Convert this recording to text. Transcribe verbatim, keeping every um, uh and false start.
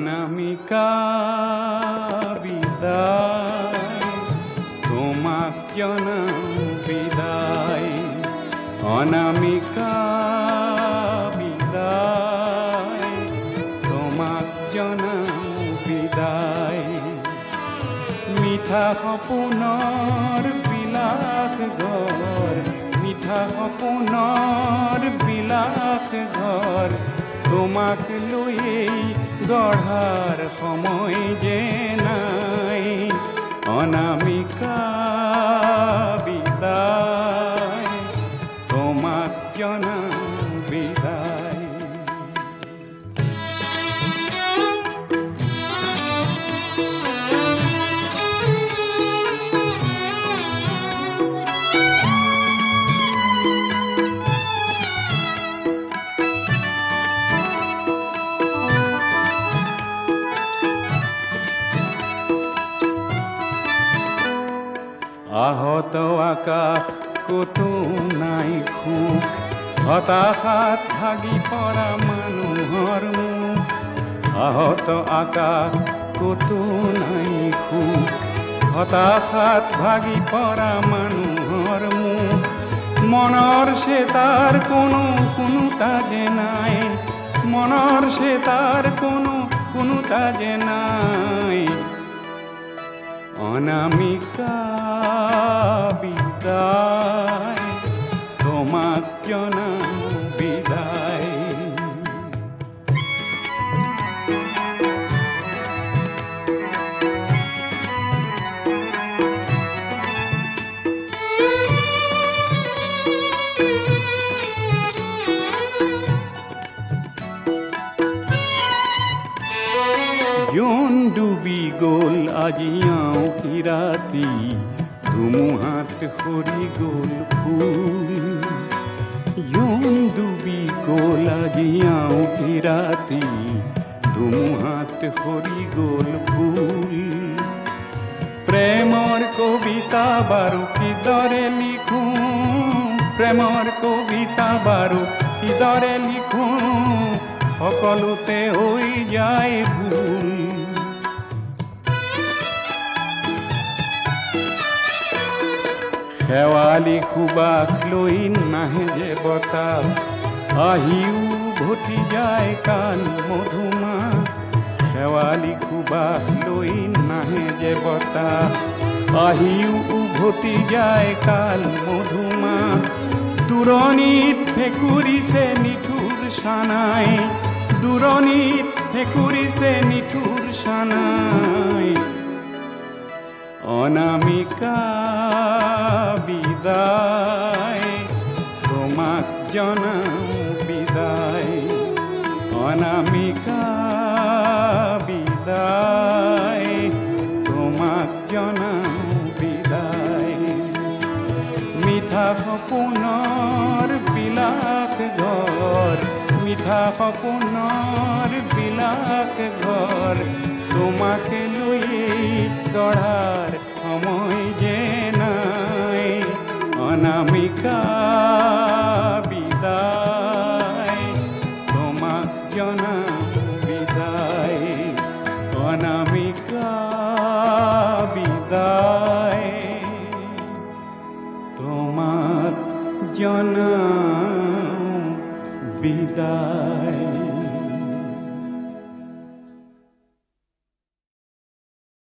অনামিকা বিদায়, তোমাক জনাও বিদায়। অনামিকা বিদায়, তোমাক জনাও বিদায়। মিঠা সপোনৰ বিলাস ঘৰ, মিঠা সপোনৰ বিলাস ঘৰ, তোমাক লৈয়েই গঢ়াৰ সময় যে নাই। অনামিকা বিদায়, তোমাক জনাও বিদায়। আহত আকাশ কতো নাই সুখ, হতাশাত ভাগি পৰা মানুহৰ মুখ। আহত আকাশ কতো নাই সুখ, হতাশাত ভাগি পৰা মানুহৰ মুখ। মনৰ সে তাৰ কোনো কোনোটা যে নাই, মনৰ সে তাৰ কোনো কোনোটা যে নাই। অনামিকা বিদায়, তোমাক জনাও বিদায়। জোন ডুবি গ'ল আজি আঁউসী ৰাতি, ধুমুহাত সৰি গ'ল ফুল। জোন ডুবি গ'ল আজি আঁউসী ৰাতি, ধুমুহাত সৰি গ'ল ফুল। প্ৰেমৰ কবিতা বাৰু কিদৰে লিখোঁ, প্ৰেমৰ কবিতা বাৰু কিদৰে লিখোঁ, সকলোতে হৈ যায় ভুল। শেৱালি সুবাস লৈ নাহে যে বতাহ, আহিও ঘটি যায় কাল মধুমাহ। শেৱালি সুবাস লৈ নাহে যে বতাহ, আহিও উভতি যায় কাল মধুমাহ। দূৰণিত ভেকুৰিছে নিঠুৰ সানাই, দূৰণিত ভেকুৰিছে নিঠুৰ সানাই। অনামিকা বিদায়, তোমাক জনাও বিদায়। অনামিকা বিদায়, তোমাক জনাও বিদায়। মিঠা সপোনৰ বিলাস ঘৰ, মিঠা সপোনৰ বিলাস ঘৰ, তোমাকে লৈয়েই গঢ়াৰ সময় যে নাই। অনামিকা বিদায়, তোমাক জনাও বিদায়। অনামিকা বিদায়, তোমাক জনাও বিদায়।